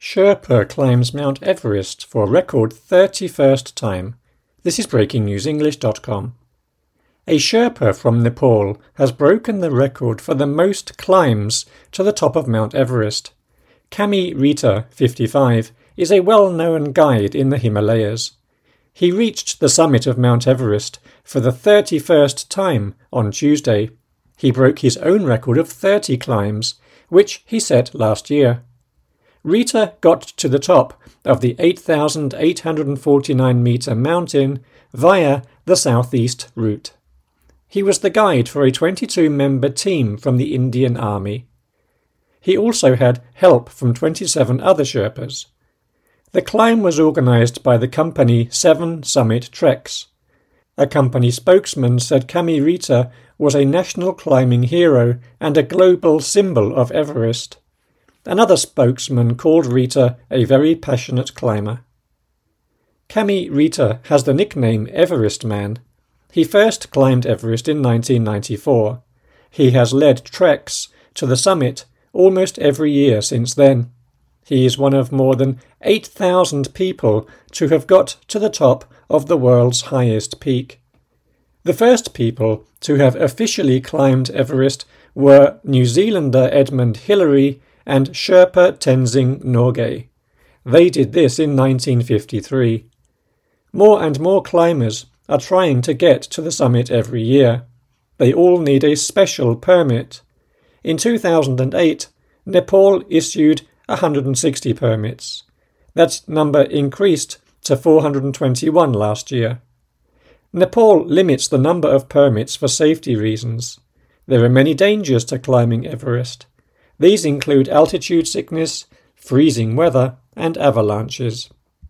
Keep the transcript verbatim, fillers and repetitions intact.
Sherpa climbs Mount Everest for a record thirty-first time. This is breaking news english dot com. A Sherpa from Nepal has broken the record for the most climbs to the top of Mount Everest. Kami Rita, fifty-five, is a well-known guide in the Himalayas. He reached the summit of Mount Everest for the thirty-first time on Tuesday. He broke his own record of thirty climbs, which he set last year. Rita got to the top of the eight thousand eight hundred forty-nine metre mountain via the southeast route. He was the guide for a twenty-two member team from the Indian Army. He also had help from twenty-seven other Sherpas. The climb was organised by the company Seven Summit Treks. A company spokesman said Kami Rita was a national climbing hero and a global symbol of Everest. Another spokesman called Rita a very passionate climber. Kami Rita has the nickname Everest Man. He first climbed Everest in nineteen ninety-four. He has led treks to the summit almost every year since then. He is one of more than eight thousand people to have got to the top of the world's highest peak. The first people to have officially climbed Everest were New Zealander Edmund Hillary and Sherpa Tenzing Norgay. They did this in nineteen fifty-three. More and more climbers are trying to get to the summit every year. They all need a special permit. In two thousand eight, Nepal issued one hundred sixty permits. That number increased to four hundred twenty-one last year. Nepal limits the number of permits for safety reasons. There are many dangers to climbing Everest. These include altitude sickness, freezing weather, and avalanches.